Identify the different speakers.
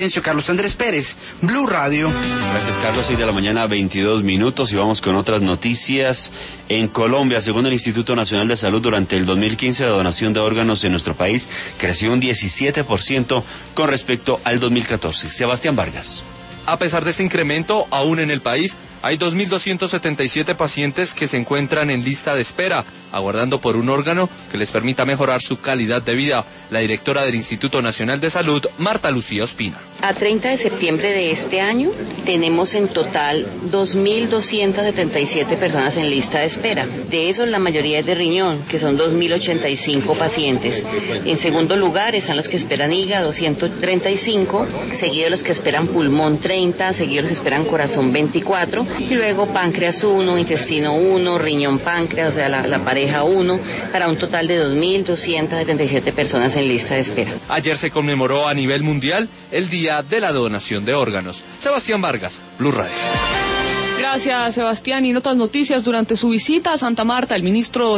Speaker 1: Carlos Andrés Pérez, Blue Radio.
Speaker 2: Gracias, Carlos. 6 de la mañana, 22 minutos, y vamos con otras noticias. En Colombia, según el Instituto Nacional de Salud, durante el 2015 la donación de órganos en nuestro país creció un 17% con respecto al 2014. Sebastián Vargas.
Speaker 3: A pesar de este incremento, aún en el país hay 2.277 pacientes que se encuentran en lista de espera, aguardando por un órgano que les permita mejorar su calidad de vida. La directora del Instituto Nacional de Salud, Marta Lucía Ospina.
Speaker 4: A 30 de septiembre de este año tenemos en total 2.277 personas en lista de espera. De esos la mayoría es de riñón, que son 2.085 pacientes. En segundo lugar están los que esperan hígado, 135, seguidos los que esperan pulmón, 30, seguidos los que esperan corazón, 24, y luego páncreas 1, intestino 1, riñón páncreas, o sea la pareja 1, para un total de 2.277 personas en lista de espera.
Speaker 3: Ayer se conmemoró a nivel mundial el Día de la Donación de Órganos. Sebastián Vargas, Blue Radio.
Speaker 5: Gracias, Sebastián. Y en otras noticias, durante su visita a Santa Marta, el ministro